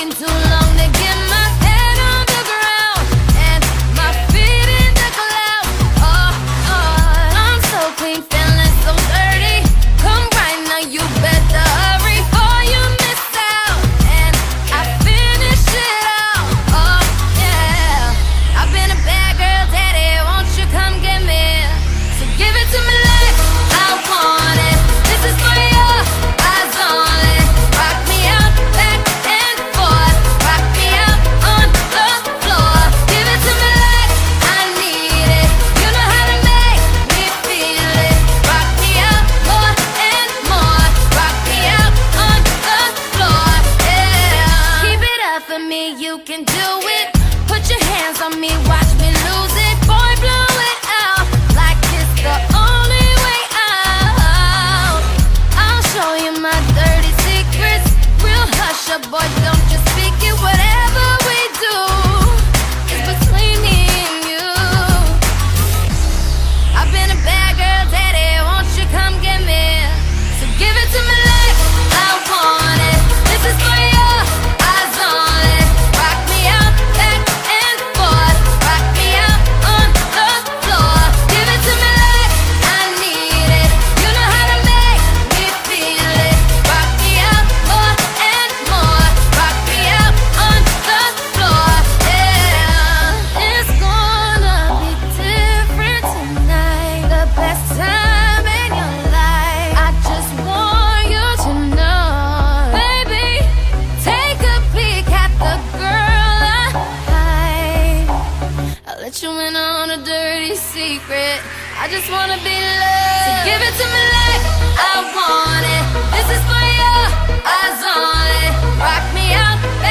taking too long to get my head on the ground and my feet in the cloud. Oh, oh, I'm so clean, feeling so dirty. Come right now, you better hurry before you miss out. And I finish it out. Oh yeah, I've been a bad girl, daddy. Won't you come get me? So give it to me like I want it. This is for you, eyes only. Rock me out, back and forth. Rock me out on the floor. Give it to me like I need it. You know how to make me feel it. Rock me out more and more. Rock me out on the floor, yeah. Keep it up for me, you can do it. Put your hands on me, watch me lose it. Boy, blow it out like it's the only way out. I'll show you my dirty secrets. Real hush up, boy, don't you speak it. Whatever we do is between me and you. I've been a bad girl, daddy, won't you come get me? So give it to me like I want it. This is for you, eyes only. Rock me out, back and forth. Rock me out on the floor. Give it to me like I need it. You know how to make me feel it. Rock me out more and more. Rock me out on the floor, yeah. It's gonna be different tonight. The best time in your life. I just want you to know, baby. Take a peek at the girl I'll let you in on a dirty secret. I just wanna be loved. So give it to me like I want it. This is for you, eyes on it. Rock me out,